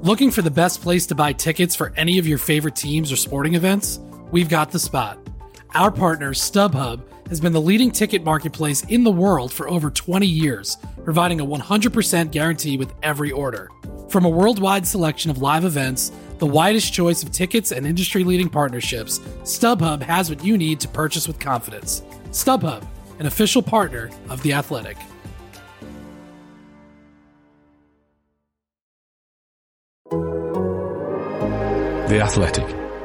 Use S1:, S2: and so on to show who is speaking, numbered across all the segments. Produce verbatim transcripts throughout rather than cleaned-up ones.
S1: Looking for the best place to buy tickets for any of your favorite teams or sporting events? We've got the spot. Our partner, StubHub, has been the leading ticket marketplace in the world for over twenty years, providing a one hundred percent guarantee with every order. From a worldwide selection of live events, the widest choice of tickets and industry-leading partnerships, StubHub has what you need to purchase with confidence. StubHub, an official partner of The Athletic.
S2: The Athletic.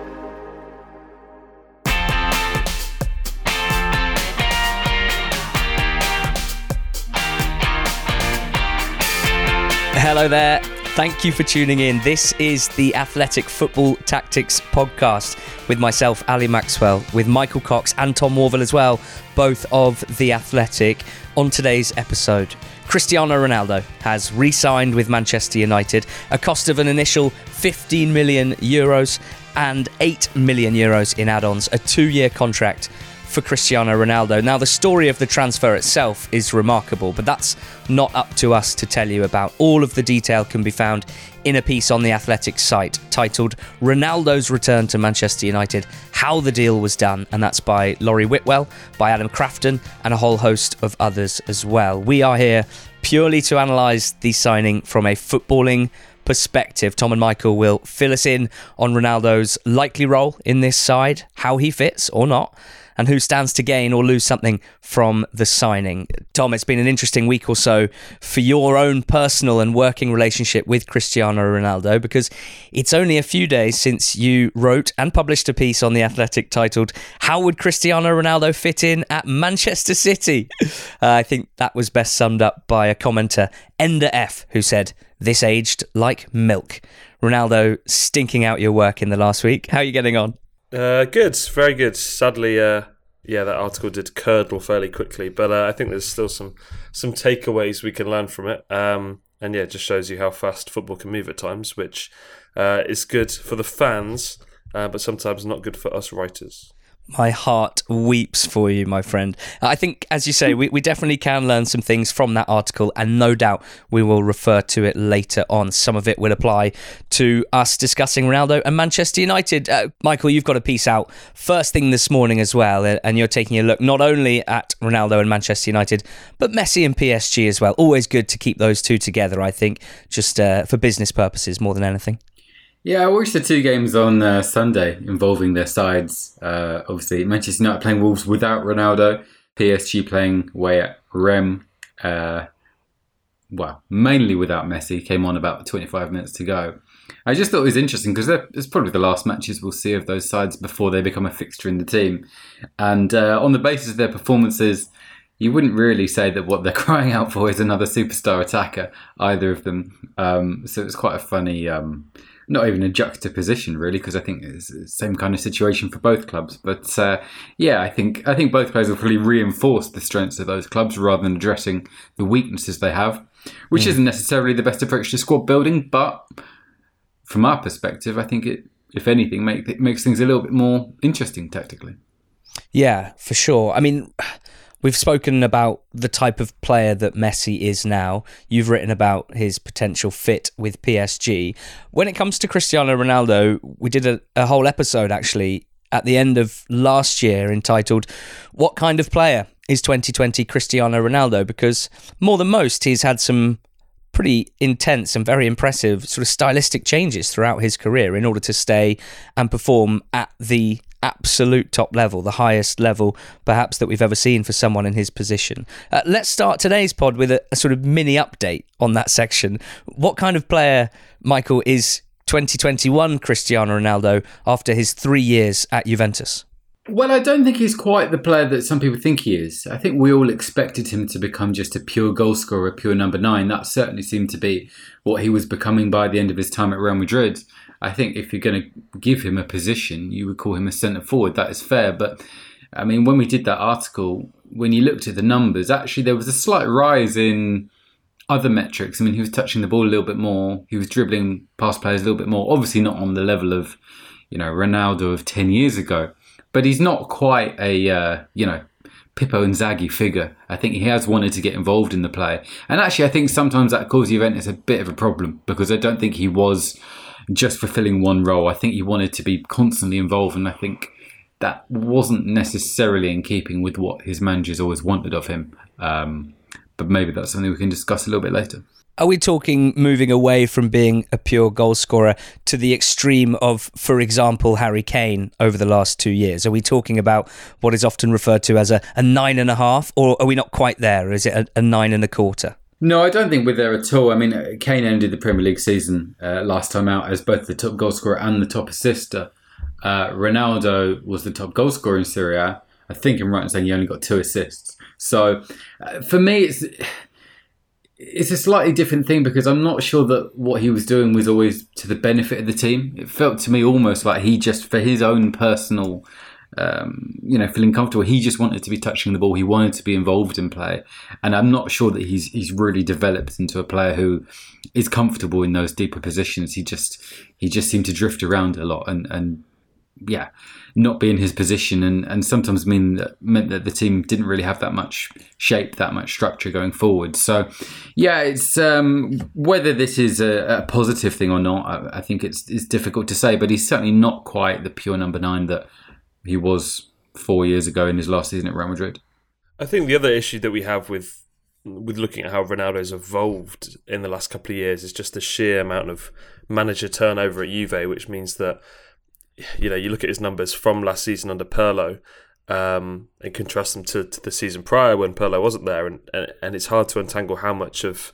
S3: Hello there. Thank you for tuning in. This is the Athletic Football Tactics Podcast with myself, Ali Maxwell, with Michael Cox and Tom Worville as well, both of The Athletic. On today's episode, Cristiano Ronaldo has re-signed with Manchester United, a cost of an initial fifteen million euros and eight million euros in add-ons, a two-year contract for Cristiano Ronaldo. Now, the story of the transfer itself is remarkable, but that's not up to us to tell you about. All of the detail can be found in a piece on the Athletic site titled Ronaldo's Return to Manchester United, How the Deal Was Done, and that's by Laurie Whitwell, by Adam Crafton, and a whole host of others as well. We are here purely to analyse the signing from a footballing perspective. Tom and Michael will fill us in on Ronaldo's likely role in this side, how he fits or not, and who stands to gain or lose something from the signing. Tom, it's been an interesting week or so for your own personal and working relationship with Cristiano Ronaldo, because it's only a few days since you wrote and published a piece on The Athletic titled, How Would Cristiano Ronaldo Fit In at Manchester City? Uh, I think that was best summed up by a commenter, Ender F, who said, this aged like milk. Ronaldo stinking out your work in the last week. How are you getting on?
S4: Uh, good, very good. Sadly, uh, yeah, that article did curdle fairly quickly, but uh, I think there's still some some takeaways we can learn from it. Um, and yeah, it just shows you how fast football can move at times, which uh, is good for the fans, uh, but sometimes not good for us writers.
S3: My heart weeps for you, my friend. I think, as you say, we, we definitely can learn some things from that article, and no doubt we will refer to it later on. Some of it will apply to us discussing Ronaldo and Manchester United. Uh, Michael, you've got a piece out first thing this morning as well, and you're taking a look not only at Ronaldo and Manchester United, but Messi and P S G as well. Always good to keep those two together, I think, just uh, for business purposes more than anything.
S5: Yeah, I watched the two games on uh, Sunday involving their sides. Uh, obviously, Manchester United playing Wolves without Ronaldo, P S G playing away at Rennes. Uh, well, mainly without Messi. Came on about twenty-five minutes to go. I just thought it was interesting because it's probably the last matches we'll see of those sides before they become a fixture in the team. And uh, on the basis of their performances, you wouldn't really say that what they're crying out for is another superstar attacker, either of them. Um, so it's quite a funny... Um, Not even a juxtaposition, really, because I think it's the same kind of situation for both clubs. But uh, yeah, I think I think both players will probably reinforce the strengths of those clubs rather than addressing the weaknesses they have, which mm. isn't necessarily the best approach to squad building. But from our perspective, I think it, if anything, make, it makes things a little bit more interesting tactically.
S3: Yeah, for sure. I mean, we've spoken about the type of player that Messi is now. You've written about his potential fit with P S G. When it comes to Cristiano Ronaldo, we did a, a whole episode actually at the end of last year entitled, What Kind of Player is twenty twenty Cristiano Ronaldo? Because more than most, he's had some pretty intense and very impressive sort of stylistic changes throughout his career in order to stay and perform at the absolute top level, the highest level perhaps that we've ever seen for someone in his position. Uh, let's start today's pod with a, a sort of mini update on that section. What kind of player, Michael, is twenty twenty-one Cristiano Ronaldo after his three years at Juventus?
S5: Well, I don't think he's quite the player that some people think he is. I think we all expected him to become just a pure goal scorer, a pure number nine. That certainly seemed to be what he was becoming by the end of his time at Real Madrid. I think if you're going to give him a position, you would call him a centre forward. That is fair. But, I mean, when we did that article, when you looked at the numbers, actually there was a slight rise in other metrics. I mean, he was touching the ball a little bit more. He was dribbling past players a little bit more. Obviously not on the level of, you know, Ronaldo of ten years ago. But he's not quite a, uh, you know, Pippo Inzaghi figure. I think he has wanted to get involved in the play. And actually, I think sometimes that caused Juventus a bit of a problem because I don't think he was just fulfilling one role. I think he wanted to be constantly involved, and I think that wasn't necessarily in keeping with what his managers always wanted of him. Um, but maybe that's something we can discuss a little bit later.
S3: Are we talking moving away from being a pure goal scorer to the extreme of, for example, Harry Kane over the last two years? Are we talking about what is often referred to as a, a nine and a half, or are we not quite there? Is it a, a nine and a quarter?
S5: No, I don't think we're there at all. I mean, Kane ended the Premier League season uh, last time out as both the top goal scorer and the top assister. Uh, Ronaldo was the top goal scorer in Serie A. I think I'm right in saying he only got two assists. So uh, for me, it's... It's a slightly different thing because I'm not sure that what he was doing was always to the benefit of the team. It felt to me almost like he just, for his own personal, um, you know, feeling comfortable, he just wanted to be touching the ball. He wanted to be involved in play. And I'm not sure that he's he's really developed into a player who is comfortable in those deeper positions. He just he just seemed to drift around a lot and, and yeah, not be in his position, and, and sometimes mean that meant that the team didn't really have that much shape, that much structure going forward. So, yeah, it's um, whether this is a, a positive thing or not, I, I think it's it's difficult to say. But he's certainly not quite the pure number nine that he was four years ago in his last season at Real Madrid.
S4: I think the other issue that we have with with looking at how Ronaldo's evolved in the last couple of years is just the sheer amount of manager turnover at Juve, which means that, you know, you look at his numbers from last season under Pirlo um, and contrast them to, to the season prior when Pirlo wasn't there, and, and, and it's hard to untangle how much of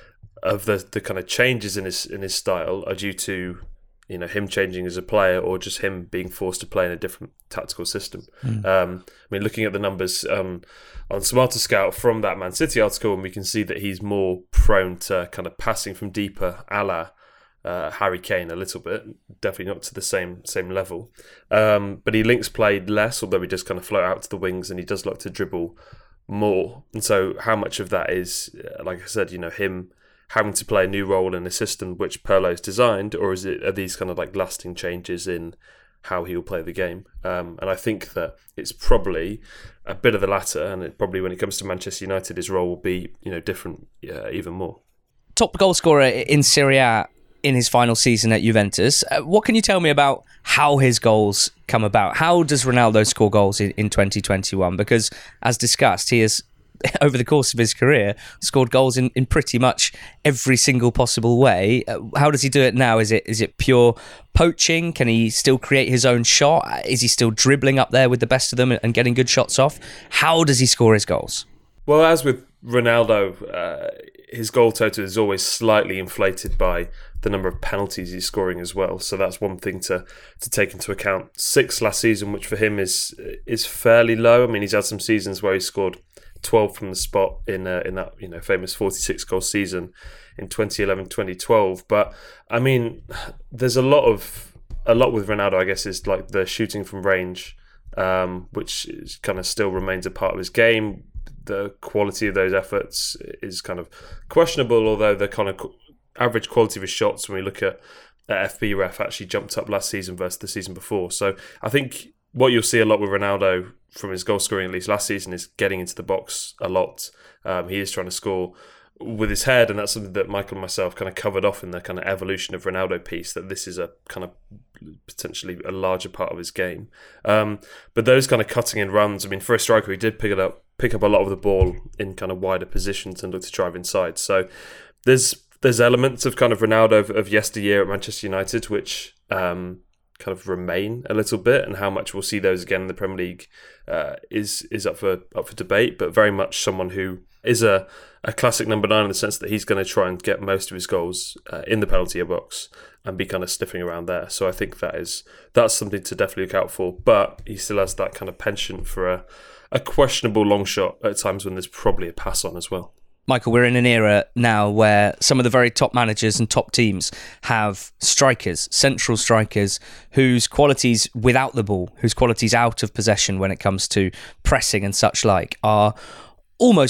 S4: of the, the kind of changes in his in his style are due to, you know, him changing as a player or just him being forced to play in a different tactical system. Mm. Um, I mean, looking at the numbers um, on Smarter Scout from that Man City article, and we can see that he's more prone to kind of passing from deeper, a la Uh, Harry Kane a little bit, definitely not to the same same level. Um, but he links played less, although he just kind of float out to the wings, and he does like to dribble more. And so how much of that is, like I said, you know, him having to play a new role in a system which Pirlo's designed, or is it are these kind of like lasting changes in how he will play the game? Um, and I think that it's probably a bit of the latter, and it probably when it comes to Manchester United, his role will be, you know, different uh, even more.
S3: Top goal scorer in Serie A in his final season at Juventus. Uh, what can you tell me about how his goals come about? How does Ronaldo score goals in, in twenty twenty-one? Because, as discussed, he has, over the course of his career, scored goals in, in pretty much every single possible way. Uh, how does he do it now? Is it is it pure poaching? Can he still create his own shot? Is he still dribbling up there with the best of them and getting good shots off? How does he score his goals?
S4: Well, as with Ronaldo, uh, his goal total is always slightly inflated by the number of penalties he's scoring as well. So that's one thing to to take into account. Six last season, which for him is is fairly low. I mean, he's had some seasons where he scored twelve from the spot in uh, in that, you know, famous forty-six goal season in twenty eleven twenty twelve. But I mean, there's a lot of a lot with Ronaldo, I guess, is like the shooting from range, um, which is kind of still remains a part of his game. The quality of those efforts is kind of questionable, although the kind of average quality of his shots, when we look at, at F B ref, actually jumped up last season versus the season before. So I think what you'll see a lot with Ronaldo from his goal scoring, at least last season, is getting into the box a lot. Um, he is trying to score with his head, and that's something that Michael and myself kind of covered off in the kind of evolution of Ronaldo piece, that this is a kind of potentially a larger part of his game. Um, but those kind of cutting in runs, I mean, for a striker, he did pick it up, pick up a lot of the ball in kind of wider positions and look to drive inside. So there's there's elements of kind of Ronaldo of, of yesteryear at Manchester United, which um, kind of remain a little bit, and how much we'll see those again in the Premier League uh, is is up for up for debate. But very much someone who is a, a classic number nine in the sense that he's going to try and get most of his goals uh, in the penalty box and be kind of sniffing around there. So I think that is that's something to definitely look out for. But he still has that kind of penchant for a, a questionable long shot at times when there's probably a pass on as well.
S3: Michael, we're in an era now where some of the very top managers and top teams have strikers, central strikers, whose qualities without the ball, whose qualities out of possession when it comes to pressing and such like, are almost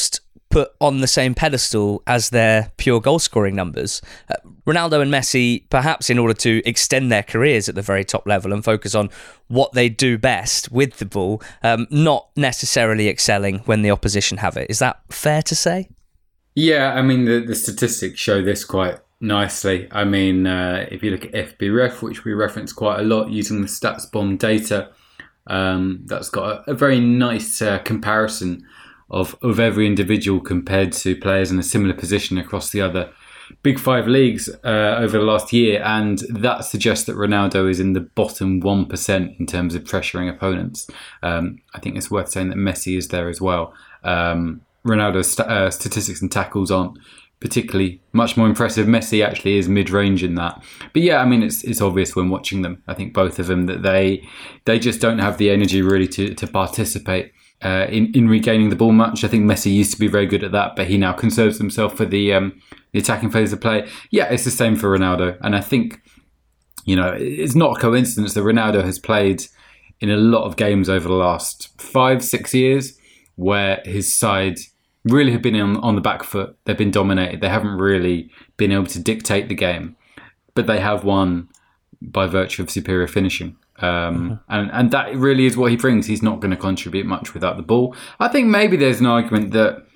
S3: put on the same pedestal as their pure goal scoring numbers. Uh, Ronaldo and Messi, perhaps in order to extend their careers at the very top level and focus on what they do best with the ball, um, not necessarily excelling when the opposition have it. Is that fair to say?
S5: Yeah, I mean, the, the statistics show this quite nicely. I mean, uh, if you look at F B ref, which we reference quite a lot using the StatsBomb data, um, that's got a, a very nice uh, comparison of, of every individual compared to players in a similar position across the other Big Five leagues uh, over the last year. And that suggests that Ronaldo is in the bottom one percent in terms of pressuring opponents. Um, I think it's worth saying that Messi is there as well. Um, Ronaldo's st- uh, statistics and tackles aren't particularly much more impressive. Messi actually is mid-range in that. But yeah, I mean, it's it's obvious when watching them, I think both of them, that they they just don't have the energy really to, to participate uh, in, in regaining the ball much. I think Messi used to be very good at that, but he now conserves himself for the, um, the attacking phase of play. Yeah, it's the same for Ronaldo. And I think, you know, it's not a coincidence that Ronaldo has played in a lot of games over the last five, six years where his side really have been on, on the back foot. They've been dominated. They haven't really been able to dictate the game, but they have won by virtue of superior finishing. Um, mm-hmm. and, and that really is what he brings. He's not going to contribute much without the ball. I think maybe there's an argument that,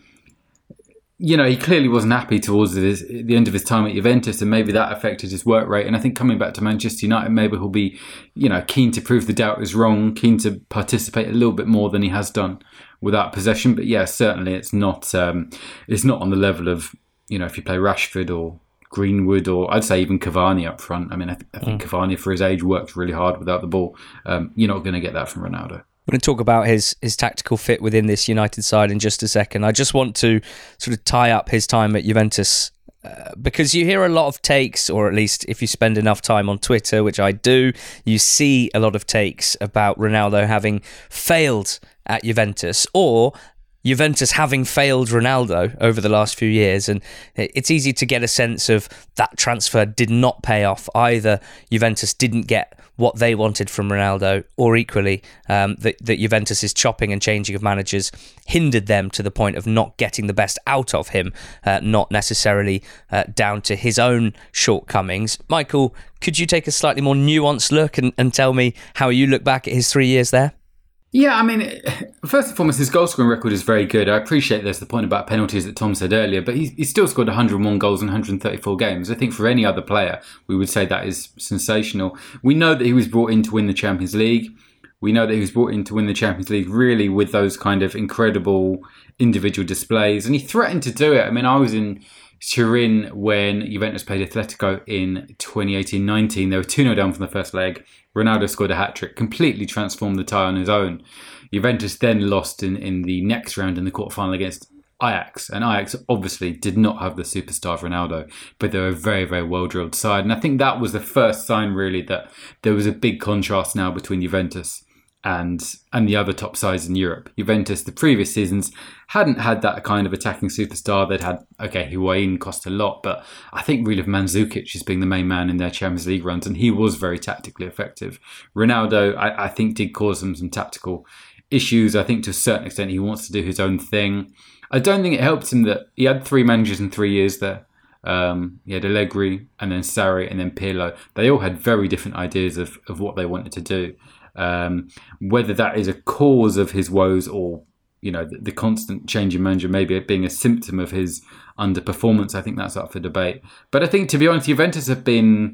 S5: you know, he clearly wasn't happy towards his, the end of his time at Juventus, and maybe that affected his work rate. And I think coming back to Manchester United, maybe he'll be, you know, keen to prove the doubt is wrong, keen to participate a little bit more than he has done without possession. But yeah, certainly it's not um, it's not on the level of, you know, if you play Rashford or Greenwood, or I'd say even Cavani up front. I mean, I, th- I think mm. Cavani for his age works really hard without the ball. Um, you're not going to get that from Ronaldo.
S3: We're going to talk about his his tactical fit within this United side in just a second. I just want to sort of tie up his time at Juventus uh, because you hear a lot of takes, or at least if you spend enough time on Twitter, which I do, you see a lot of takes about Ronaldo having failed at Juventus, or Juventus having failed Ronaldo over the last few years. And it's easy to get a sense of that transfer did not pay off. Either Juventus didn't get what they wanted from Ronaldo, or equally um, that, that Juventus's chopping and changing of managers hindered them to the point of not getting the best out of him, uh, not necessarily uh, down to his own shortcomings. Michael, could you take a slightly more nuanced look and, and tell me how you look back at his three years there?
S5: Yeah, I mean, first and foremost, his goal scoring record is very good. I appreciate there's the point about penalties that Tom said earlier, but he's, he's still scored one hundred one goals in one hundred thirty-four games. I think for any other player, we would say that is sensational. We know that he was brought in to win the Champions League. We know that he was brought in to win the Champions League really with those kind of incredible individual displays, and he threatened to do it. I mean, I was in Turin when Juventus played Atletico in twenty eighteen nineteen. They were two nil down from the first leg. Ronaldo scored a hat-trick, completely transformed the tie on his own. Juventus then lost in, in the next round in the quarterfinal against Ajax. And Ajax obviously did not have the superstar of Ronaldo, but they're a very, very well-drilled side. And I think that was the first sign, really, that there was a big contrast now between Juventus and and the other top sides in Europe. Juventus, the previous seasons, hadn't had that kind of attacking superstar. They'd had, okay, Higuain cost a lot, but I think really of Mandzukic as being the main man in their Champions League runs, and he was very tactically effective. Ronaldo, I, I think, did cause them some tactical issues. I think to a certain extent he wants to do his own thing. I don't think it helps him that he had three managers in three years there. Um, he had Allegri, and then Sarri, and then Pirlo. They all had very different ideas of, of what they wanted to do. Um, whether that is a cause of his woes, or, you know, the, the constant change in manager maybe it being a symptom of his underperformance, I think that's up for debate. But I think, to be honest, Juventus have been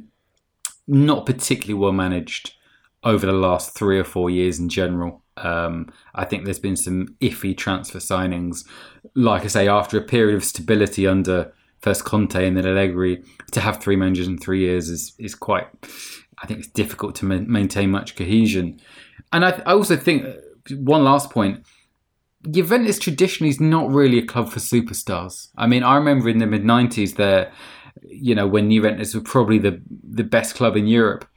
S5: not particularly well managed over the last three or four years in general. Um, I think there's been some iffy transfer signings. Like I say, after a period of stability under first Conte and then Allegri, to have three managers in three years is is quite... I think it's difficult to ma- maintain much cohesion. And I, I also think, one last point, Juventus traditionally is not really a club for superstars. I mean, I remember in the mid nineties there, you know, when Juventus were probably the, the best club in Europe,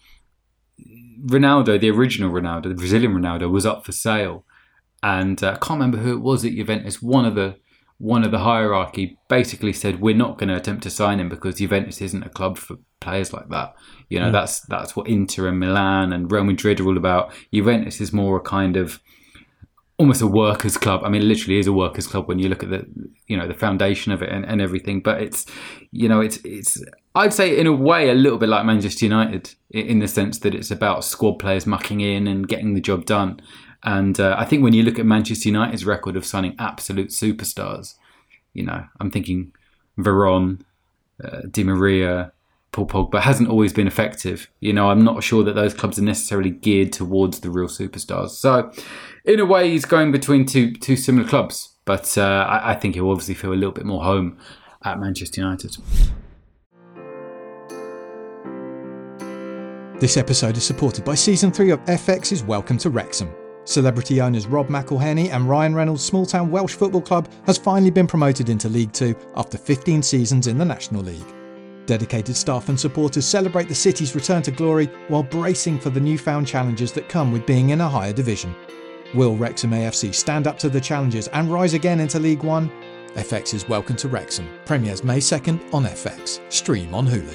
S5: Ronaldo, the original Ronaldo, the Brazilian Ronaldo, was up for sale. And uh, I can't remember who it was at Juventus, one of the one of the hierarchy basically said, we're not going to attempt to sign him because Juventus isn't a club for players like that. You know, mm. that's that's what Inter and Milan and Real Madrid are all about. Juventus is more a kind of almost a workers' club. I mean, it literally is a workers' club when you look at the, you know, the foundation of it and, and everything. But it's, you know, it's it's I'd say in a way a little bit like Manchester United in the sense that it's about squad players mucking in and getting the job done. And uh, I think when you look at Manchester United's record of signing absolute superstars, you know, I'm thinking Varane, uh, Di Maria, Paul Pogba hasn't always been effective. You know, I'm not sure that those clubs are necessarily geared towards the real superstars. So, in a way, he's going between two two similar clubs. But uh, I, I think he'll obviously feel a little bit more home at Manchester United.
S6: This episode is supported by Season three of F X's Welcome to Wrexham. Celebrity owners Rob McElhenney and Ryan Reynolds' small-town Welsh football club has finally been promoted into League Two after fifteen seasons in the National League. Dedicated staff and supporters celebrate the city's return to glory while bracing for the newfound challenges that come with being in a higher division. Will Wrexham A F C stand up to the challenges and rise again into League One? F X's Welcome to Wrexham premieres May second on F X. Stream on Hulu.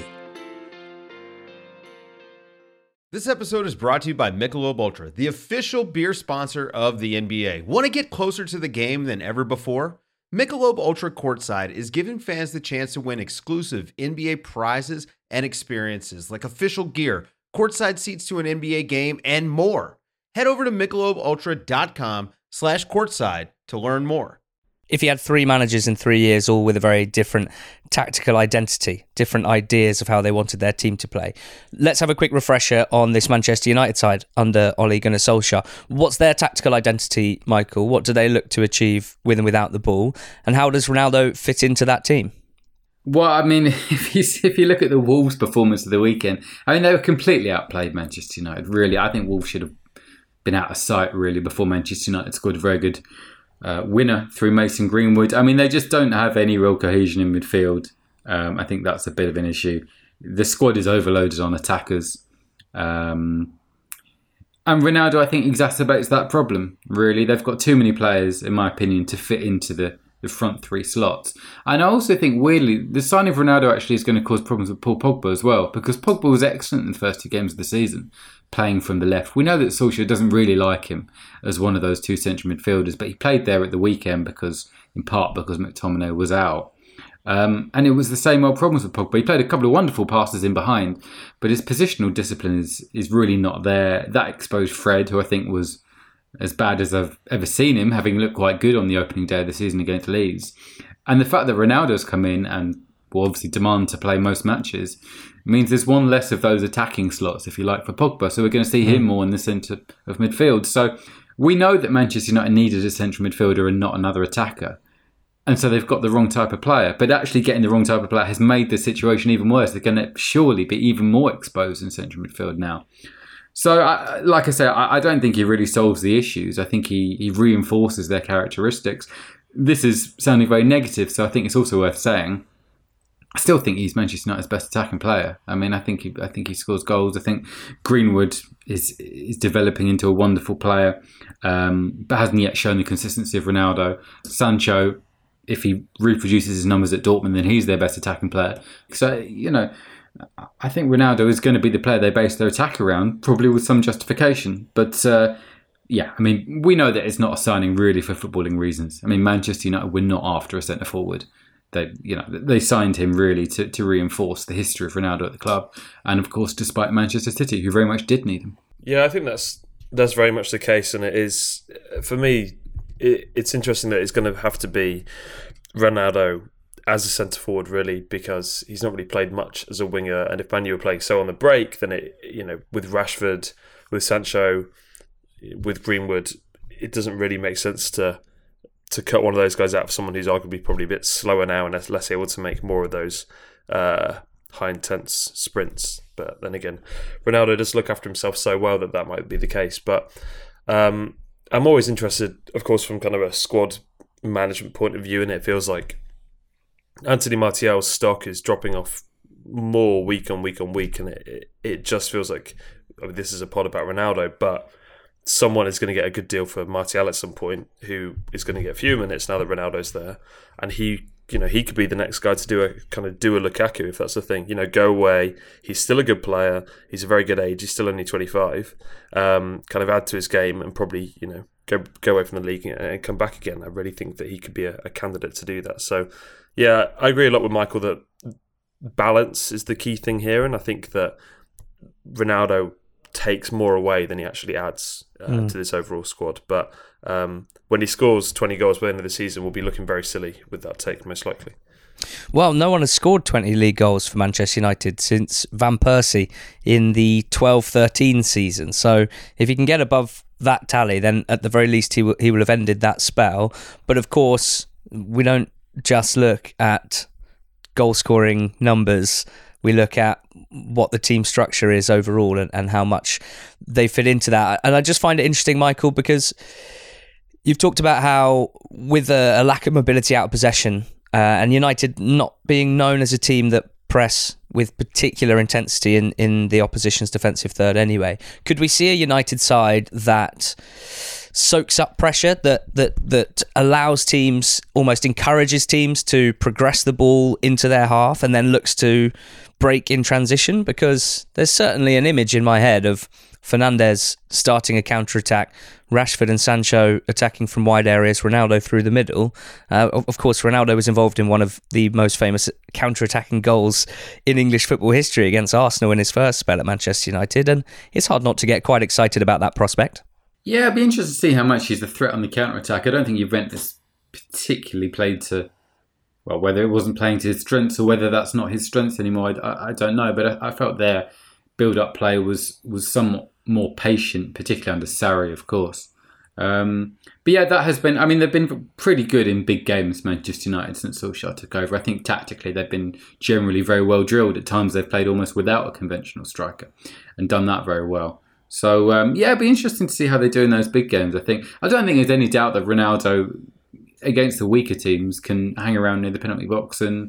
S7: This episode is brought to you by Michelob Ultra, the official beer sponsor of the N B A. Want to get closer to the game than ever before? Michelob Ultra Courtside is giving fans the chance to win exclusive N B A prizes and experiences like official gear, courtside seats to an N B A game, and more. Head over to michelobultra.com slash courtside to learn more.
S3: If you had three managers in three years, all with a very different tactical identity, different ideas of how they wanted their team to play, let's have a quick refresher on this Manchester United side under Ole Gunnar Solskjaer. What's their tactical identity, Michael? What do they look to achieve with and without the ball? And how does Ronaldo fit into that team?
S5: Well, I mean, if you if you look at the Wolves' performance of the weekend, I mean, they were completely outplayed, Manchester United. Really, I think Wolves should have been out of sight, really, before Manchester United scored a very good Uh, winner through Mason Greenwood. I mean, they just don't have any real cohesion in midfield. Um, I think that's a bit of an issue. The squad is overloaded on attackers. Um, and Ronaldo, I think, exacerbates that problem, really. They've got too many players, in my opinion, to fit into the, the front three slots. And I also think, weirdly, the signing of Ronaldo actually is going to cause problems with Paul Pogba as well, because Pogba was excellent in the first two games of the season, playing from the left. We know that Solskjaer doesn't really like him as one of those two central midfielders, but he played there at the weekend because, in part, because McTominay was out. Um, and it was the same old problems with Pogba. He played a couple of wonderful passes in behind, but his positional discipline is is really not there. That exposed Fred, who I think was as bad as I've ever seen him, having looked quite good on the opening day of the season against Leeds. And the fact that Ronaldo's come in and will obviously demand to play most matches means there's one less of those attacking slots, if you like, for Pogba. So we're going to see him more in the centre of midfield. So we know that Manchester United needed a central midfielder and not another attacker. And so they've got the wrong type of player. But actually getting the wrong type of player has made the situation even worse. They're going to surely be even more exposed in central midfield now. So, I, like I say, I, I don't think he really solves the issues. I think he, he reinforces their characteristics. This is sounding very negative, so I think it's also worth saying I still think he's Manchester United's best attacking player. I mean, I think he, I think he scores goals. I think Greenwood is is developing into a wonderful player, um, but hasn't yet shown the consistency of Ronaldo. Sancho, if he reproduces his numbers at Dortmund, then he's their best attacking player. So, you know, I think Ronaldo is going to be the player they base their attack around, probably with some justification. But uh, yeah, I mean, we know that it's not a signing really for footballing reasons. I mean, Manchester United were not after a centre forward. They, you know, they signed him really to, to reinforce the history of Ronaldo at the club, and of course, despite Manchester City, who very much did need him.
S4: Yeah, I think that's that's very much the case, and it is for me. It, it's interesting that it's going to have to be Ronaldo as a centre forward, really, because he's not really played much as a winger, and if Man U were playing so on the break, then it, you know, with Rashford, with Sancho, with Greenwood, it doesn't really make sense to. to cut one of those guys out for someone who's arguably probably a bit slower now and less able to make more of those uh, high intense sprints. But then again, Ronaldo does look after himself so well that that might be the case. But um, I'm always interested, of course, from kind of a squad management point of view, and it feels like Anthony Martial's stock is dropping off more week on week on week, and it, it just feels like, I mean, this is a pod about Ronaldo, but someone is going to get a good deal for Martial at some point, who is going to get a few minutes now that Ronaldo's there, and he, you know, he could be the next guy to do a kind of do a Lukaku, if that's the thing. You know, go away. He's still a good player. He's a very good age. He's still only twenty-five. Um, kind of add to his game and probably, you know, go go away from the league and, and come back again. I really think that he could be a, a candidate to do that. So, yeah, I agree a lot with Michael that balance is the key thing here, and I think that Ronaldo takes more away than he actually adds uh, mm. to this overall squad. But um, when he scores twenty goals by the end of the season, we'll be looking very silly with that take, most likely.
S3: Well, no one has scored twenty league goals for Manchester United since Van Persie in the twelve thirteen season. So if he can get above that tally, then at the very least he will, he will have ended that spell. But of course, we don't just look at goal-scoring numbers. We look at what the team structure is overall and, and how much they fit into that. And I just find it interesting, Michael, because you've talked about how with a, a lack of mobility out of possession, Uh, and United not being known as a team that press with particular intensity in, in the opposition's defensive third anyway. Could we see a United side that soaks up pressure, that that that allows teams, almost encourages teams to progress the ball into their half and then looks to break in transition? Because there's certainly an image in my head of Fernandes starting a counter-attack, Rashford and Sancho attacking from wide areas, Ronaldo through the middle. Uh, of course, Ronaldo was involved in one of the most famous counter-attacking goals in English football history against Arsenal in his first spell at Manchester United, and it's hard not to get quite excited about that prospect.
S5: Yeah, I'd be interested to see how much he's a threat on the counter-attack. I don't think Juventus particularly played to, well, whether it wasn't playing to his strengths or whether that's not his strengths anymore, I, I don't know, but I, I felt their build-up play was, was somewhat more patient, particularly under Sarri, of course. Um, but yeah, that has been, I mean, they've been pretty good in big games, Manchester United, since Solskjaer took over. I think tactically they've been generally very well drilled. At times they've played almost without a conventional striker and done that very well. So um, yeah, it'd be interesting to see how they do in those big games, I think. I don't think there's any doubt that Ronaldo, against the weaker teams, can hang around near the penalty box and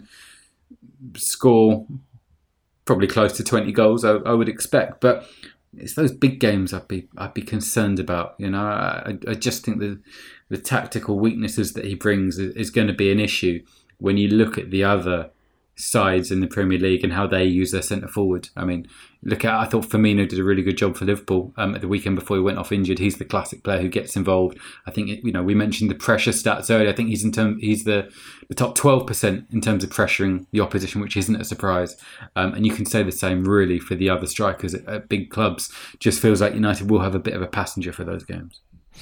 S5: score probably close to twenty goals, I, I would expect. But it's those big games I'd be I'd be concerned about. You know, I, I just think the the tactical weaknesses that he brings is, is going to be an issue when you look at the other sides in the Premier League and how they use their centre forward. I mean, look at I thought Firmino did a really good job for Liverpool um, at the weekend before he went off injured. He's the classic player who gets involved. I think it, you know we mentioned the pressure stats earlier. I think he's in term he's the, the top twelve percent in terms of pressuring the opposition, which isn't a surprise. Um, and you can say the same really for the other strikers at, at big clubs. Just feels like United will have a bit of a passenger for those games.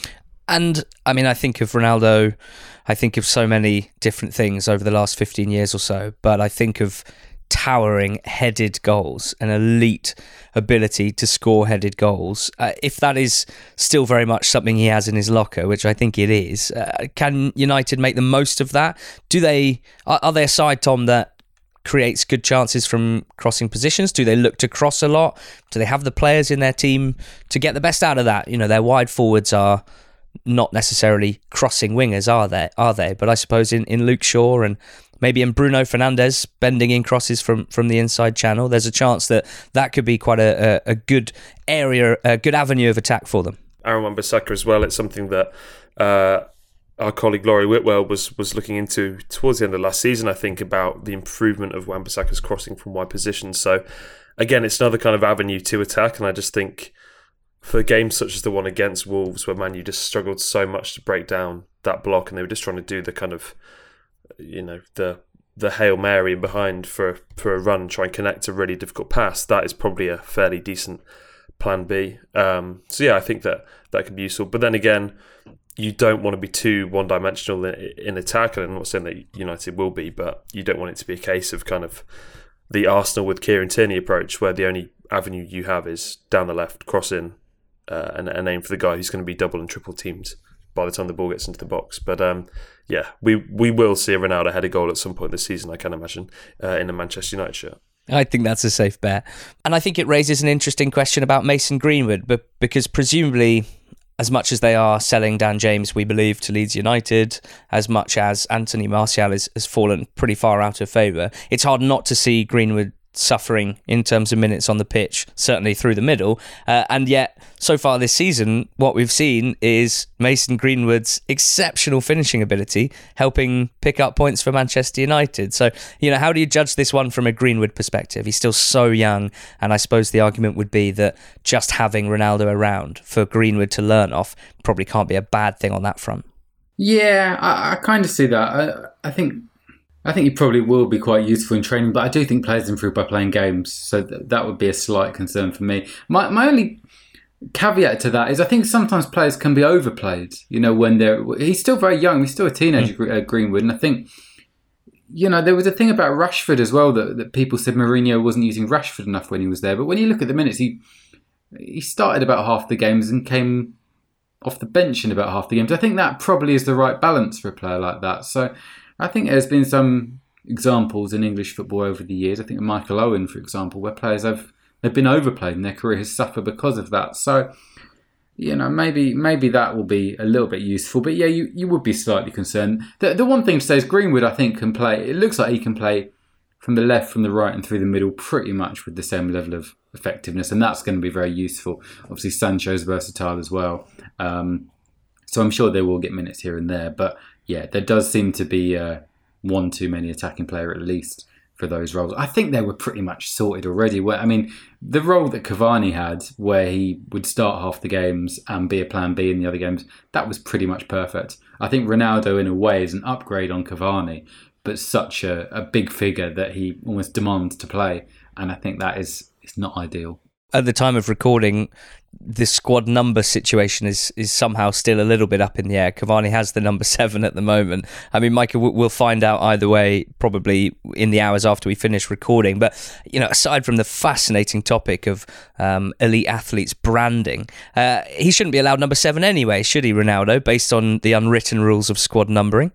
S3: And I mean, I think of Ronaldo, I think of so many different things over the last fifteen years or so, but I think of towering headed goals, an elite ability to score headed goals. Uh, if that is still very much something he has in his locker, which I think it is, uh, can United make the most of that? Do they, are, are they a side, Tom, that creates good chances from crossing positions? Do they look to cross a lot? Do they have the players in their team to get the best out of that? You know, their wide forwards are not necessarily crossing wingers, are they? Are they? But I suppose in, in Luke Shaw and maybe in Bruno Fernandes bending in crosses from, from the inside channel, there's a chance that that could be quite a, a, a good area, a good avenue of attack for them.
S4: Aaron Wan-Bissaka as well. It's something that uh, our colleague Laurie Whitwell was was looking into towards the end of last season, I think, about the improvement of Wan-Bissaka's crossing from wide positions. So again, it's another kind of avenue to attack, and I just think for games such as the one against Wolves, where Man U just struggled so much to break down that block, and they were just trying to do the kind of, you know, the the Hail Mary behind for for a run, try and connect a really difficult pass, that is probably a fairly decent plan B. Um, so yeah, I think that that could be useful. But then again, you don't want to be too one-dimensional in, in attack, and I'm not saying that United will be, but you don't want it to be a case of kind of the Arsenal with Kieran Tierney approach, where the only avenue you have is down the left, cross in, Uh, and, and aim for the guy who's going to be double and triple teamed by the time the ball gets into the box. But um, yeah, we we will see a Ronaldo head a goal at some point this season, I can imagine, uh, in a Manchester United shirt.
S3: I think that's a safe bet. And I think it raises an interesting question about Mason Greenwood, but because presumably, as much as they are selling Dan James, we believe, to Leeds United, as much as Anthony Martial is, has fallen pretty far out of favour, it's hard not to see Greenwood suffering in terms of minutes on the pitch, certainly through the middle. Uh, and yet, so far this season, what we've seen is Mason Greenwood's exceptional finishing ability helping pick up points for Manchester United. So, you know, how do you judge this one from a Greenwood perspective? He's still so young, and I suppose the argument would be that just having Ronaldo around for Greenwood to learn off probably can't be a bad thing on that front.
S5: Yeah, I, I kind of see that. I, I think I think he probably will be quite useful in training, but I do think players improve by playing games, so th- that would be a slight concern for me. My my only caveat to that is I think sometimes players can be overplayed. You know, when they're he's still very young, he's still a teenager, mm. uh, Greenwood, and I think you know there was a thing about Rashford as well that, that people said Mourinho wasn't using Rashford enough when he was there, but when you look at the minutes, he he started about half the games and came off the bench in about half the games. I think that probably is the right balance for a player like that. So I think there's been some examples in English football over the years. I think of Michael Owen, for example, where players have they've been overplayed and their career has suffered because of that. So, you know, maybe maybe that will be a little bit useful. But yeah, you, you would be slightly concerned. The the one thing to say is Greenwood, I think, can play. It looks like he can play from the left, from the right, and through the middle pretty much with the same level of effectiveness, and that's going to be very useful. Obviously, Sancho's versatile as well. Um, so I'm sure they will get minutes here and there. But yeah, there does seem to be uh, one too many attacking player at least for those roles. I think they were pretty much sorted already. Where I mean, the role that Cavani had, where he would start half the games and be a plan B in the other games, that was pretty much perfect. I think Ronaldo, in a way, is an upgrade on Cavani, but such a, a big figure that he almost demands to play. And I think that is it's not ideal.
S3: At the time of recording, the squad number situation is is somehow still a little bit up in the air. Cavani has the number seven at the moment. I mean, Michael, we'll find out either way probably in the hours after we finish recording. But, you know, aside from the fascinating topic of um, elite athletes branding, uh, he shouldn't be allowed number seven anyway, should he, Ronaldo, based on the unwritten rules of squad numbering?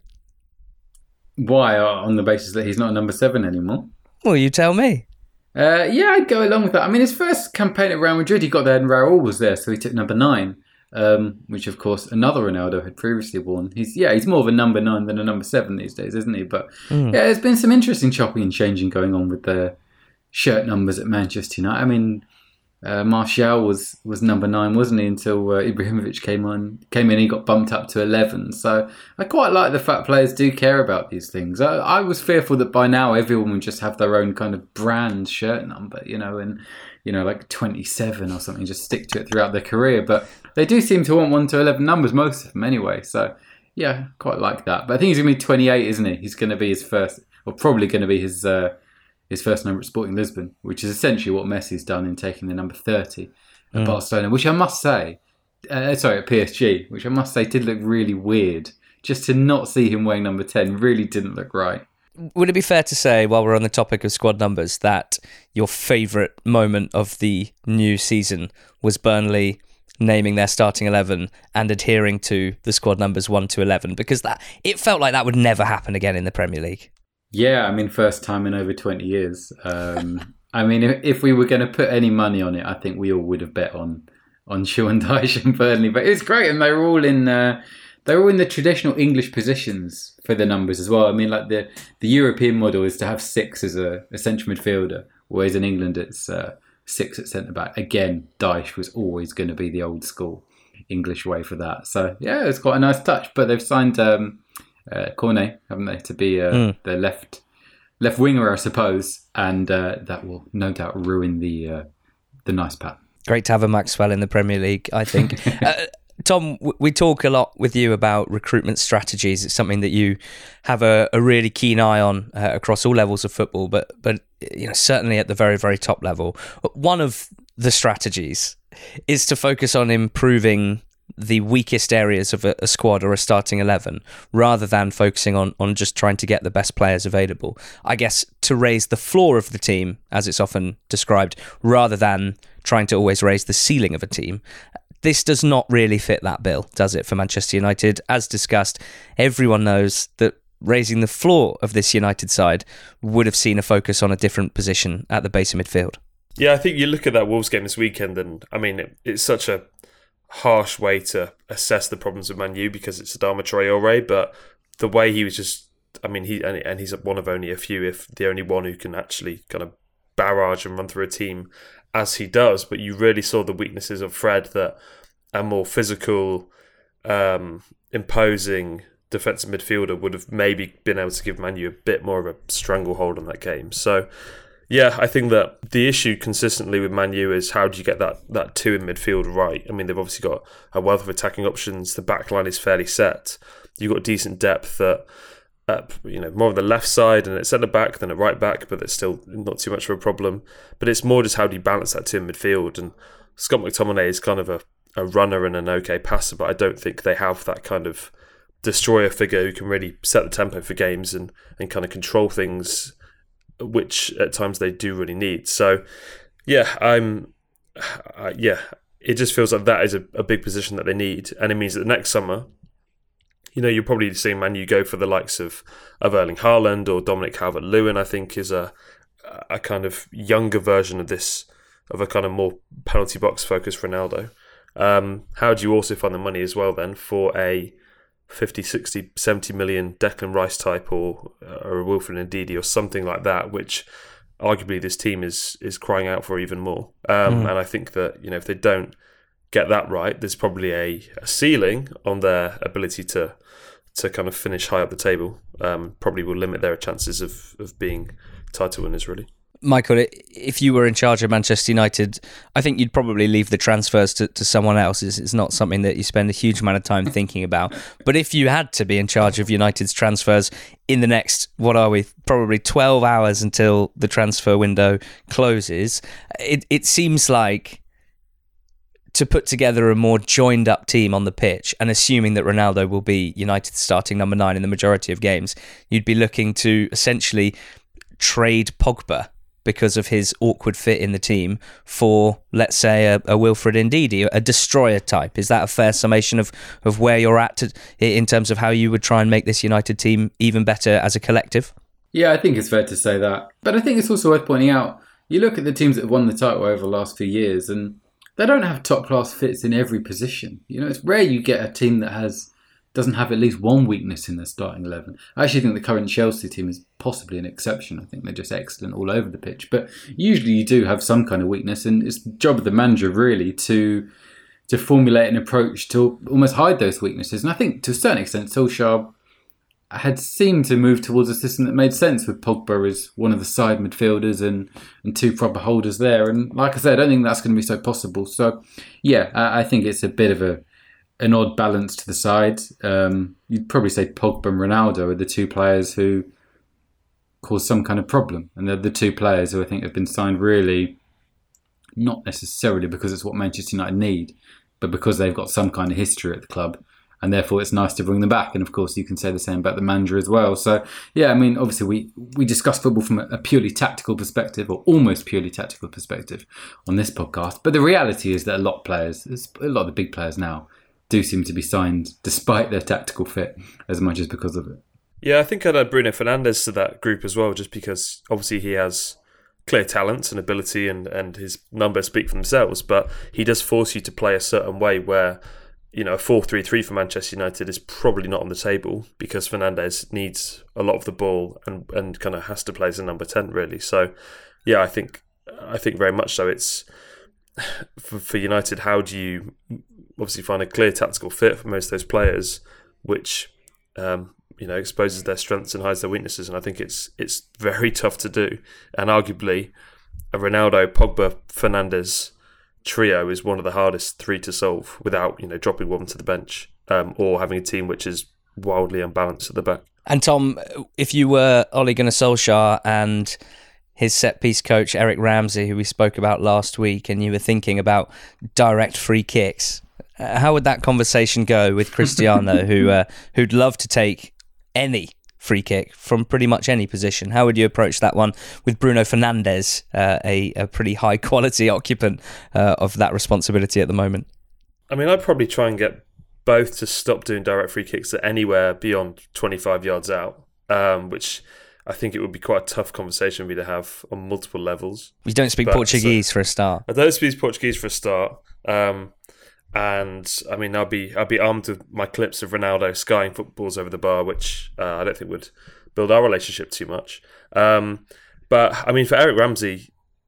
S5: Why? On the basis that he's not a number seven anymore?
S3: Well, you tell me.
S5: Uh, yeah, I'd go along with that. I mean, his first campaign at Real Madrid, he got there and Raúl was there, so he took number nine, um, which, of course, another Ronaldo had previously worn. He's yeah, he's more of a number nine than a number seven these days, isn't he? But mm. yeah, there's been some interesting chopping and changing going on with the shirt numbers at Manchester United. I mean, uh, Martial was, was number nine, wasn't he, until uh, Ibrahimovic came on, came in, he got bumped up to eleven. So I quite like the fact players do care about these things. I, I was fearful that by now everyone would just have their own kind of brand shirt number, you know, and, you know, like twenty-seven or something, just stick to it throughout their career. But they do seem to want one to eleven numbers, most of them anyway. So yeah, quite like that. But I think he's going to be twenty-eight, isn't he? He's going to be his first, or probably going to be his... Uh, his first number at Sporting Lisbon, which is essentially what Messi's done in taking the number thirty at mm. Barcelona, which I must say, uh, sorry, at P S G, which I must say did look really weird. Just to not see him wearing number ten really didn't look right.
S3: Would it be fair to say, while we're on the topic of squad numbers, that your favourite moment of the new season was Burnley naming their starting eleven and adhering to the squad numbers one to eleven? Because that it felt like that would never happen again in the Premier League.
S5: Yeah, I mean, first time in over twenty years. Um, I mean, if, if we were going to put any money on it, I think we all would have bet on on Sean Dyche and Burnley. But it's great, and they were all in uh, they were all in the traditional English positions for the numbers as well. I mean, like the the European model is to have six as a, a central midfielder, whereas in England it's uh, six at centre back. Again, Dyche was always going to be the old school English way for that. So yeah, it's quite a nice touch. But they've signed. Um, Uh, Cornet, haven't they, to be uh, mm. the left left winger, I suppose, and uh, that will no doubt ruin the uh, the nice pattern.
S3: Great to have a Maxwell in the Premier League, I think. uh, Tom, we talk a lot with you about recruitment strategies. It's something that you have a, a really keen eye on uh, across all levels of football, but but you know certainly at the very very top level. One of the strategies is to focus on improving the weakest areas of a, a squad or a starting eleven, rather than focusing on, on just trying to get the best players available. I guess to raise the floor of the team, as it's often described, rather than trying to always raise the ceiling of a team. This does not really fit that bill, does it, for Manchester United? As discussed, everyone knows that raising the floor of this United side would have seen a focus on a different position at the base of midfield.
S4: Yeah, I think you look at that Wolves game this weekend, and I mean, it, it's such a harsh way to assess the problems of Man U because it's Adama Traore, but the way he was just, I mean, he and, and he's one of only a few, if the only one who can actually kind of barrage and run through a team as he does, but you really saw the weaknesses of Fred, that a more physical, um, imposing defensive midfielder would have maybe been able to give Man U a bit more of a stranglehold on that game. So, yeah, I think that the issue consistently with Man U is how do you get that, that two in midfield right? I mean, they've obviously got a wealth of attacking options. The back line is fairly set. You've got decent depth that, uh, you know, more on the left side and at centre back than at right back, but it's still not too much of a problem. But it's more just how do you balance that two in midfield? And Scott McTominay is kind of a, a runner and an okay passer, but I don't think they have that kind of destroyer figure who can really set the tempo for games and, and kind of control things, which at times they do really need. So, yeah, I'm, uh, yeah, it just feels like that is a, a big position that they need, and it means that next summer, you know, you're probably seeing Man U go for the likes of, of Erling Haaland or Dominic Calvert-Lewin. I think is a a kind of younger version of this, of a kind of more penalty box focused Ronaldo. Um, how do you also find the money as well then for a fifty, sixty, seventy million Declan Rice type or, or a Wilfred Ndidi or something like that, which arguably this team is is crying out for even more. Um, mm. And I think that, you know, if they don't get that right, there's probably a, a ceiling on their ability to to kind of finish high up the table. Um, probably will limit their chances of, of being title winners, really.
S3: Michael, if you were in charge of Manchester United, I think you'd probably leave the transfers to, to someone else. It's, it's not something that you spend a huge amount of time thinking about. But if you had to be in charge of United's transfers in the next, what are we, probably twelve hours until the transfer window closes, it, it seems like to put together a more joined up team on the pitch, and assuming that Ronaldo will be United's starting number nine in the majority of games, you'd be looking to essentially trade Pogba because of his awkward fit in the team for, let's say, a, a Wilfred Ndidi, a destroyer type. Is that a fair summation of, of where you're at to, in terms of how you would try and make this United team even better as a collective?
S5: Yeah, I think it's fair to say that. But I think it's also worth pointing out, you look at the teams that have won the title over the last few years, and they don't have top-class fits in every position. You know, it's rare you get a team that has doesn't have at least one weakness in their starting eleven. I actually think the current Chelsea team is possibly an exception. I think they're just excellent all over the pitch. But usually you do have some kind of weakness, and it's the job of the manager really to to formulate an approach to almost hide those weaknesses. And I think to a certain extent Solskjaer had seemed to move towards a system that made sense with Pogba as one of the side midfielders and, and two proper holders there. And like I said, I don't think that's going to be so possible. So yeah, I, I think it's a bit of a an odd balance to the side. Um, you'd probably say Pogba and Ronaldo are the two players who cause some kind of problem. And they're the two players who I think have been signed really not necessarily because it's what Manchester United need, but because they've got some kind of history at the club. And therefore it's nice to bring them back. And of course you can say the same about the manager as well. So yeah, I mean, obviously we, we discuss football from a purely tactical perspective, or almost purely tactical perspective on this podcast. But the reality is that a lot of players, a lot of the big players now, do seem to be signed despite their tactical fit as much as because of it.
S4: Yeah, I think I'd add Bruno Fernandes to that group as well, just because obviously he has clear talent and ability and, and his numbers speak for themselves, but he does force you to play a certain way where, you know, a four three three for Manchester United is probably not on the table because Fernandes needs a lot of the ball and, and kind of has to play as a number ten really. So yeah, I think I think very much so. It's for, for United, how do you obviously find a clear tactical fit for most of those players, which um, you know exposes their strengths and hides their weaknesses, and I think it's it's very tough to do. And arguably, a Ronaldo, Pogba, Fernandes trio is one of the hardest three to solve without you know dropping one to the bench um, or having a team which is wildly unbalanced at the back.
S3: And Tom, if you were Ole Gunnar Solskjaer and his set-piece coach Eric Ramsey, who we spoke about last week, and you were thinking about direct free kicks, how would that conversation go with Cristiano, who uh, who'd love to take any free kick from pretty much any position? How would you approach that one with Bruno Fernandes, uh, a, a pretty high-quality occupant uh, of that responsibility at the moment?
S4: I mean, I'd probably try and get both to stop doing direct free kicks at anywhere beyond twenty-five yards out, um, which I think it would be quite a tough conversation for me to have on multiple levels.
S3: You don't speak but, Portuguese so, for a start.
S4: I don't speak Portuguese for a start. Um, And I mean, I'll be I'll be armed with my clips of Ronaldo skying footballs over the bar, which uh, I don't think would build our relationship too much. Um, but I mean, for Eric Ramsey,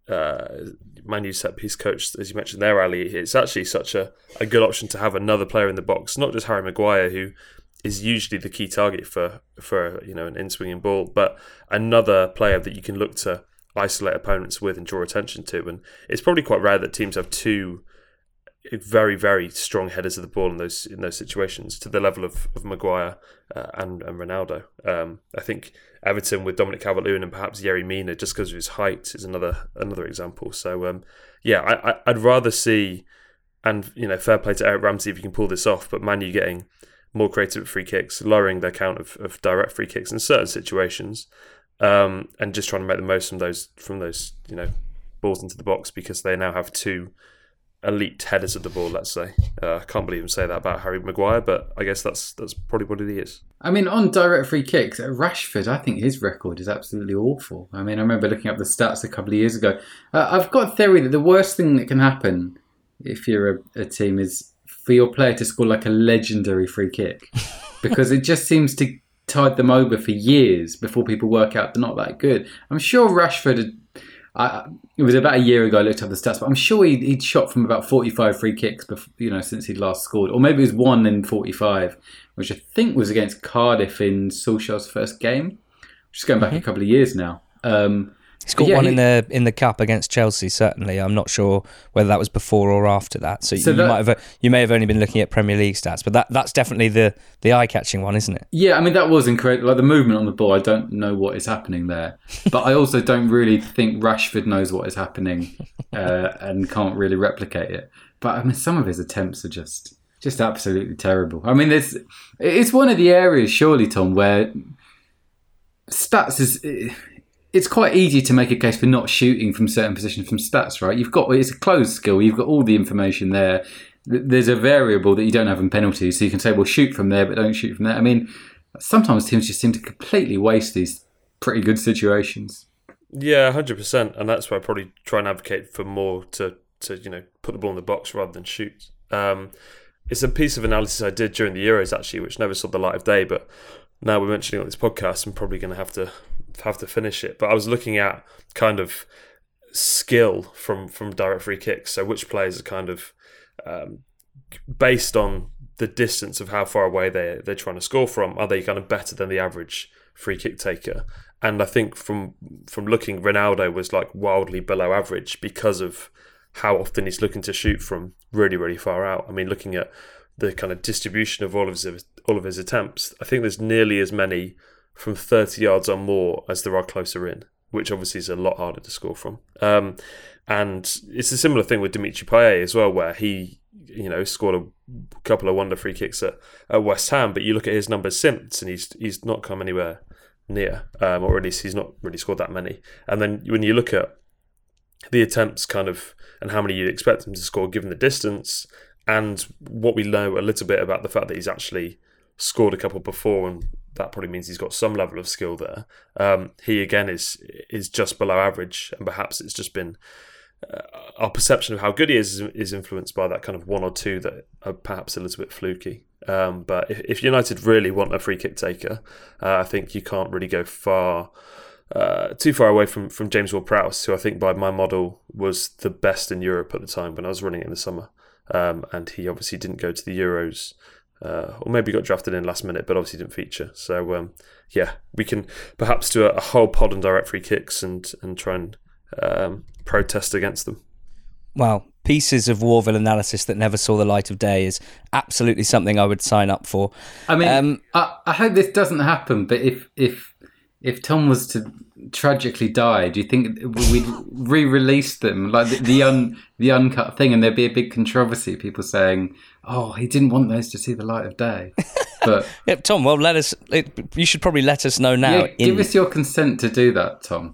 S4: uh, Man U set piece coach, as you mentioned there, Ali, it's actually such a, a good option to have another player in the box, not just Harry Maguire, who is usually the key target for for you know an in-swinging ball, but another player that you can look to isolate opponents with and draw attention to. And it's probably quite rare that teams have two very, very strong headers of the ball in those in those situations to the level of, of Maguire uh, and, and Ronaldo. Um, I think Everton with Dominic Calvert-Lewin and perhaps Yerry Mina, just because of his height, is another another example. So um, yeah, I, I, I'd rather see, and you know, fair play to Eric Ramsey if you can pull this off, but Man U getting more creative free kicks, lowering their count of, of direct free kicks in certain situations, um, and just trying to make the most from those from those you know balls into the box, because they now have two elite headers of the ball, let's say. Uh, I can't believe I'm saying that about Harry Maguire, but I guess that's that's probably what it is.
S5: I mean, on direct free kicks, Rashford, I think his record is absolutely awful. I mean, I remember looking up the stats a couple of years ago. Uh, I've got a theory that the worst thing that can happen if you're a, a team is for your player to score like a legendary free kick, because it just seems to tide them over for years before people work out they're not that good. I'm sure Rashford had, I, it was about a year ago I looked up the stats, but I'm sure he'd, he'd shot from about forty-five free kicks before, you know, since he'd last scored. Or maybe it was one in forty-five, which I think was against Cardiff in Solskjaer's first game, which is going back mm-hmm. a couple of years now. Um,
S3: He's got
S5: yeah,
S3: one
S5: he,
S3: in the in the cup against Chelsea, certainly. I'm not sure whether that was before or after that. So,
S5: so
S3: you
S5: that,
S3: might have you may have only been looking at Premier League stats, but that, that's definitely the, the eye-catching one, isn't it?
S5: Yeah, I mean, that was incredible. Like the movement on the ball, I don't know what is happening there. But I also don't really think Rashford knows what is happening uh, and can't really replicate it. But I mean, some of his attempts are just just absolutely terrible. I mean, there's it's one of the areas, surely, Tom, where stats is... It's quite easy to make a case for not shooting from certain positions from stats, right? You've got, it's a closed skill. You've got all the information there. There's a variable that you don't have in penalties, so you can say, well, shoot from there, but don't shoot from there. I mean, sometimes teams just seem to completely waste these pretty good situations.
S4: Yeah, one hundred percent. And that's why I probably try and advocate for more to, to you know, put the ball in the box rather than shoot. Um, it's a piece of analysis I did during the Euros, actually, which never saw the light of day, but now we're mentioning it on this podcast, I'm probably going to have to have to finish it. But I was looking at kind of skill from, from direct free kicks. So which players are kind of um, based on the distance of how far away they they're trying to score from. Are they kind of better than the average free kick taker? And I think from from looking, Ronaldo was like wildly below average because of how often he's looking to shoot from really really far out. I mean, looking at the kind of distribution of all of his all of his attempts, I think there's nearly as many from thirty yards or more as there are closer in, which obviously is a lot harder to score from. Um, and it's a similar thing with Dimitri Payet as well, where he, you know, scored a couple of wonder free kicks at, at West Ham, but you look at his numbers since, and he's he's not come anywhere near, um, or at least he's not really scored that many. And then when you look at the attempts, kind of, and how many you'd expect him to score given the distance, and what we know a little bit about the fact that he's actually scored a couple before, and that probably means he's got some level of skill there. Um, he again is is just below average, and perhaps it's just been uh, our perception of how good he is is influenced by that kind of one or two that are perhaps a little bit fluky. Um, but if, if United really want a free kick taker, uh, I think you can't really go far uh, too far away from from James Ward-Prowse, who I think by my model was the best in Europe at the time when I was running it in the summer. Um, and he obviously didn't go to the Euros. Uh, or maybe got drafted in last minute, but obviously didn't feature. So um, yeah, we can perhaps do a, a whole pod on direct free kicks and and try and um, protest against them.
S3: Well, pieces of Warville analysis that never saw the light of day is absolutely something I would sign up for.
S5: I mean,
S3: um,
S5: I, I hope this doesn't happen. But if if if Tom was to tragically die, do you think we'd re-release them like the, the un the uncut thing, and there'd be a big controversy? People saying, "Oh, he didn't want those to see the light of day." But
S3: yeah, Tom, well, let us. It, you should probably let us know now.
S5: Yeah, give in... us your consent to do that, Tom.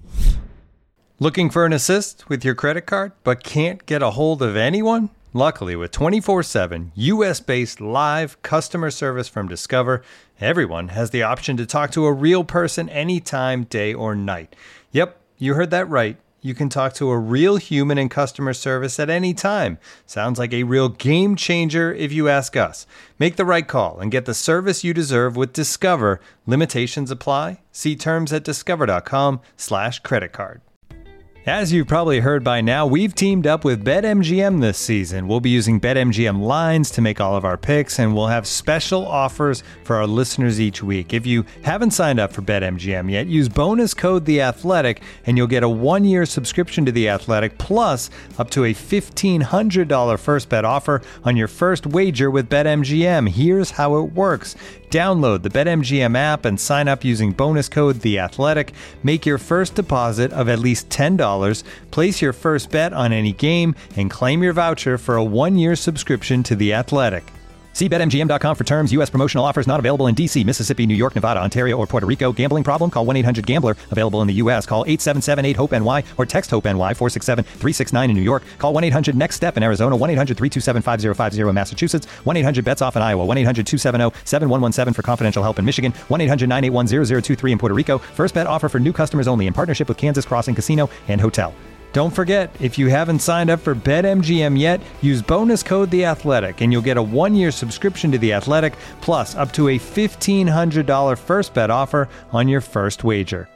S6: Looking for an assist with your credit card, but can't get a hold of anyone? Luckily, with twenty-four seven U S-based live customer service from Discover, everyone has the option to talk to a real person anytime, day or night. Yep, you heard that right. You can talk to a real human in customer service at any time. Sounds like a real game changer if you ask us. Make the right call and get the service you deserve with Discover. Limitations apply. See terms at discover.com slash credit card.
S8: As you've probably heard by now, we've teamed up with BetMGM this season. We'll be using BetMGM lines to make all of our picks, and we'll have special offers for our listeners each week. If you haven't signed up for BetMGM yet, use bonus code The Athletic, and you'll get a one-year subscription to The Athletic, plus up to a fifteen hundred dollars first bet offer on your first wager with BetMGM. Here's how it works. Download the BetMGM app and sign up using bonus code The Athletic. Make your first deposit of at least ten dollars, place your first bet on any game, and claim your voucher for a one-year subscription to The Athletic. See Bet M G M dot com for terms. U S promotional offers not available in D C, Mississippi, New York, Nevada, Ontario, or Puerto Rico. Gambling problem? Call one eight hundred gambler. Available in the U S. Call eight seven seven eight hope N Y or text HOPE-NY four six seven three six nine in New York. Call one eight hundred next step in Arizona. one eight hundred three two seven five zero five zero in Massachusetts. one eight hundred bets off in Iowa. one eight hundred two seven zero seven one one seven for confidential help in Michigan. one eight hundred nine eight one zero zero two three in Puerto Rico. First bet offer for new customers only in partnership with Kansas Crossing Casino and Hotel. Don't forget, if you haven't signed up for BetMGM yet, use bonus code The Athletic, and you'll get a one-year subscription to The Athletic, plus up to a fifteen hundred dollars first bet offer on your first wager.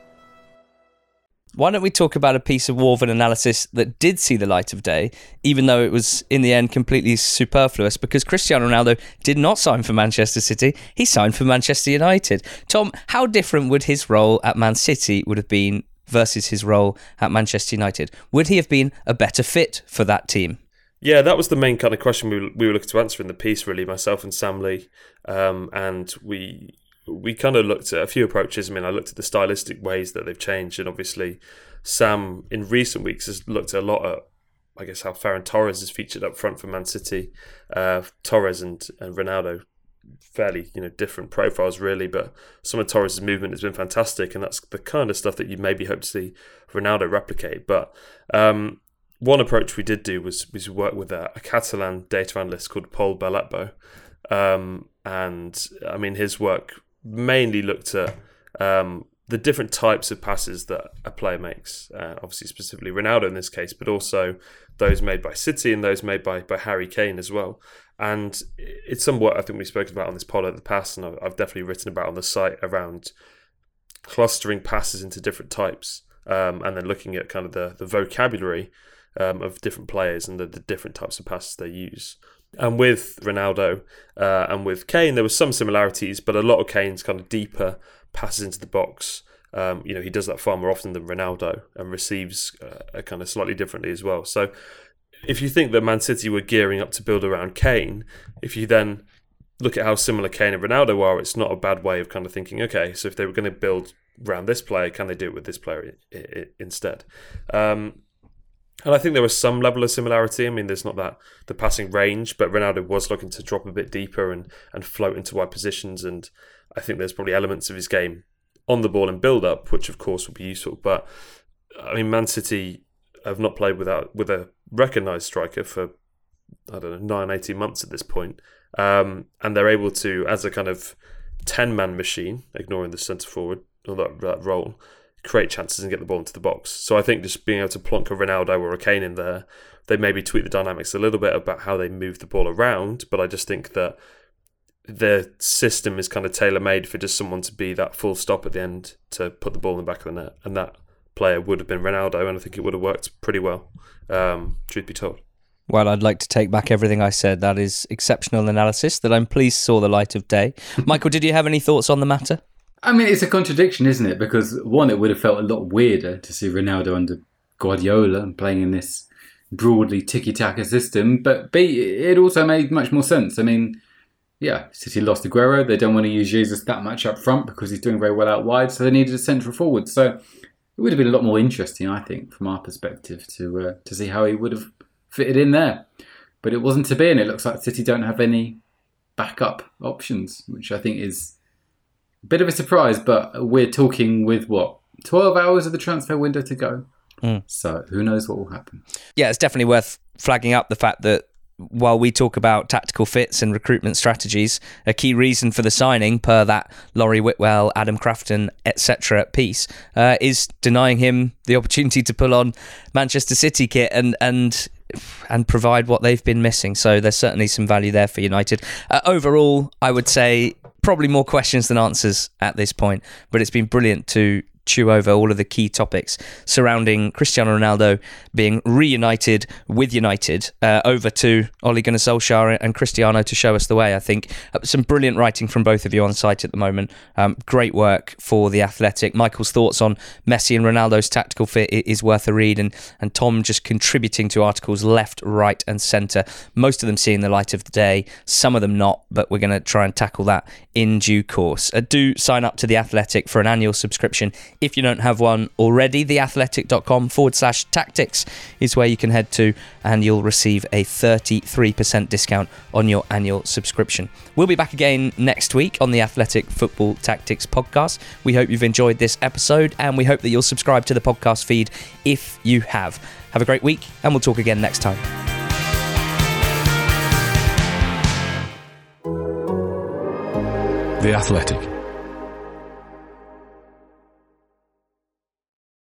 S3: Why don't we talk about a piece of Worvan analysis that did see the light of day, even though it was, in the end, completely superfluous, because Cristiano Ronaldo did not sign for Manchester City, he signed for Manchester United. Tom, how different would his role at Man City would have been versus his role at Manchester United? Would he have been a better fit for that team?
S4: Yeah, that was the main kind of question we were, we were looking to answer in the piece, really, myself and Sam Lee. Um, and we we kind of looked at a few approaches. I mean, I looked at the stylistic ways that they've changed. And obviously, Sam, in recent weeks, has looked at a lot at, I guess, how Ferran Torres is featured up front for Man City. Uh, Torres and, and Ronaldo, fairly, you know, different profiles really, but some of Torres' movement has been fantastic, and that's the kind of stuff that you maybe hope to see Ronaldo replicate. But um, one approach we did do was, was work with a, a Catalan data analyst called Pol Belatbo, um, and I mean his work mainly looked at um, the different types of passes that a player makes, uh, obviously specifically Ronaldo in this case, but also those made by City and those made by, by Harry Kane as well. And it's somewhat, I think we've spoken about on this pod at the past, and I've definitely written about on the site around clustering passes into different types, um, and then looking at kind of the, the vocabulary um, of different players and the, the different types of passes they use. And with Ronaldo uh, and with Kane, there were some similarities, but a lot of Kane's kind of deeper passes into the box. Um, you know, he does that far more often than Ronaldo and receives uh, kind of slightly differently as well. So if you think that Man City were gearing up to build around Kane, if you then look at how similar Kane and Ronaldo are, it's not a bad way of kind of thinking, okay, so if they were going to build around this player, can they do it with this player I- I- instead? Um, and I think there was some level of similarity. I mean, there's not that the passing range, but Ronaldo was looking to drop a bit deeper and, and float into wide positions, and I think there's probably elements of his game on the ball and build up, which of course would be useful. But I mean, Man City have not played without with a recognised striker for, I don't know, nine, eighteen months at this point. Um, and they're able to, as a kind of ten-man machine, ignoring the centre forward or that, that role, create chances and get the ball into the box. So I think just being able to plonk a Ronaldo or a Kane in there, they maybe tweak the dynamics a little bit about how they move the ball around. But I just think that their system is kind of tailor-made for just someone to be that full stop at the end to put the ball in the back of the net. And that player would have been Ronaldo, and I think it would have worked pretty well, um, truth be told.
S3: Well, I'd like to take back everything I said. That is exceptional analysis that I'm pleased saw the light of day. Michael, did you have any thoughts on the matter?
S5: I mean, it's a contradiction, isn't it? Because one, it would have felt a lot weirder to see Ronaldo under Guardiola and playing in this broadly tiki-taka system. But B, it also made much more sense. I mean, yeah, City lost Aguero. They don't want to use Jesus that much up front because he's doing very well out wide. So they needed a central forward. So it would have been a lot more interesting, I think, from our perspective, to uh, to see how he would have fitted in there. But it wasn't to be, and it looks like City don't have any backup options, which I think is a bit of a surprise. But we're talking with, what, twelve hours of the transfer window to go? Mm. So who knows what will happen.
S3: Yeah, it's definitely worth flagging up the fact that while we talk about tactical fits and recruitment strategies, a key reason for the signing, per that Laurie Whitwell, Adam Crafton, et cetera piece, uh, is denying him the opportunity to pull on Manchester City kit and and and provide what they've been missing. So there's certainly some value there for United. Uh, overall, I would say probably more questions than answers at this point, but it's been brilliant to chew over all of the key topics surrounding Cristiano Ronaldo being reunited with United, uh, over to Ole Gunnar Solskjaer and Cristiano to show us the way. I think uh, some brilliant writing from both of you on site at the moment. Um, great work for The Athletic. Michael's thoughts on Messi and Ronaldo's tactical fit is worth a read, and, and Tom just contributing to articles left, right and centre. Most of them seeing the light of the day, some of them not, but we're going to try and tackle that in due course. Uh, do sign up to The Athletic for an annual subscription if you don't have one already. theathletic.com forward slash tactics is where you can head to, and you'll receive a thirty-three percent discount on your annual subscription. We'll be back again next week on the Athletic Football Tactics podcast. We hope you've enjoyed this episode, and we hope that you'll subscribe to the podcast feed if you have. Have a great week, and we'll talk again next time.
S2: The Athletic.